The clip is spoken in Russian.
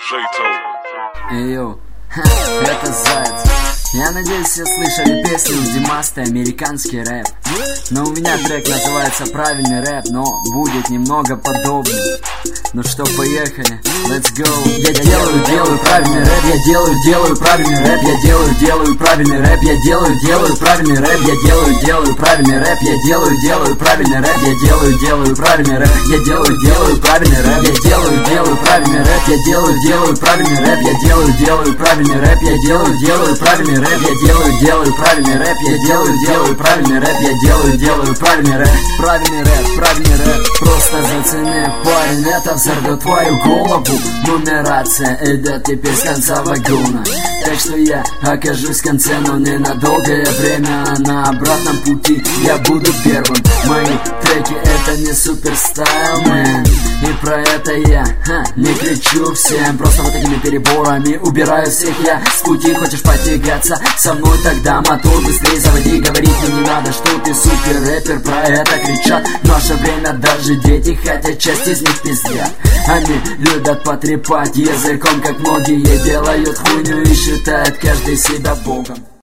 Йоу, это Заяц. Я надеюсь, все слышали песню Димасты «Американский рэп». Но у меня трек называется «Правильный рэп», но будет немного подобный. Ну что, поехали, let's go. Я делаю правильный рэп, я делаю правильный рэп, я делаю правильный рэп, я делаю правильный рэп, я делаю правильный рэп, я делаю правильный рэп, я делаю правильный рэп, я делаю правильный рэп, я делаю правильный рэп, я делаю правильный рэп, я делаю правильный рэп, я делаю правильный рэп, я делаю правильный рэп, я делаю правильный рэп, я делаю правильный рэп, правильный рэп, просто зацени, парень, это взорвет твою голову. Нумерация идет теперь с конца вагона, так что я окажусь в конце, но ненадолгое время. На обратном пути я буду первым. Мои треки это не суперстайл, мэн, и про это я не кричу всем. Просто вот такими переборами убираю всех я с пути. Хочешь потягаться со мной, тогда мотор быстрее заводи. Говорить мне не надо, что ты супер рэпер, про это кричат. В наше время даже дети, хотя часть из них пиздят. Они любят потрепать языком, как многие делают хуйню и считают каждый себя богом.